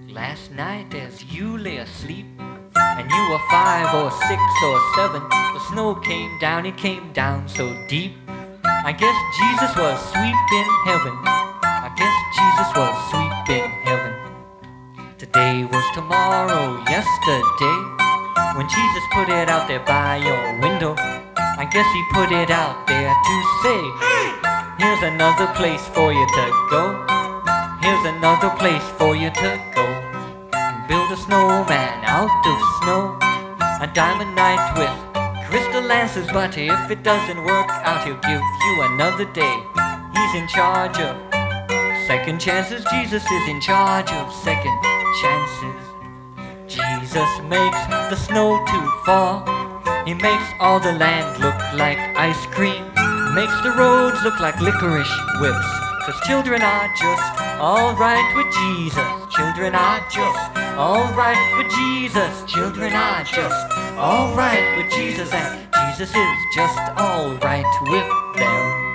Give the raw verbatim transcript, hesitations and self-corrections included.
Last night as you lay asleep, and you were five or six or seven, the snow came down, it came down so deep. I guess Jesus was sweeping heaven. I guess Jesus was sweeping heaven. Today was tomorrow, yesterday, when Jesus put it out there by your window. I guess he put it out there to say, hey, here's another place for you to go. Here's another place for you to go. Build a snowman out of snow, a diamond knight with crystal lances. But if it doesn't work out, he'll give you another day. He's in charge of second chances. Jesus is in charge of second chances. Jesus makes the snow to fall. He makes all the land look like ice cream. Makes the roads look like licorice whips. 'Cause children are just alright with Jesus. Children are just alright with Jesus. Children are just alright with Jesus. And Jesus is just alright with them.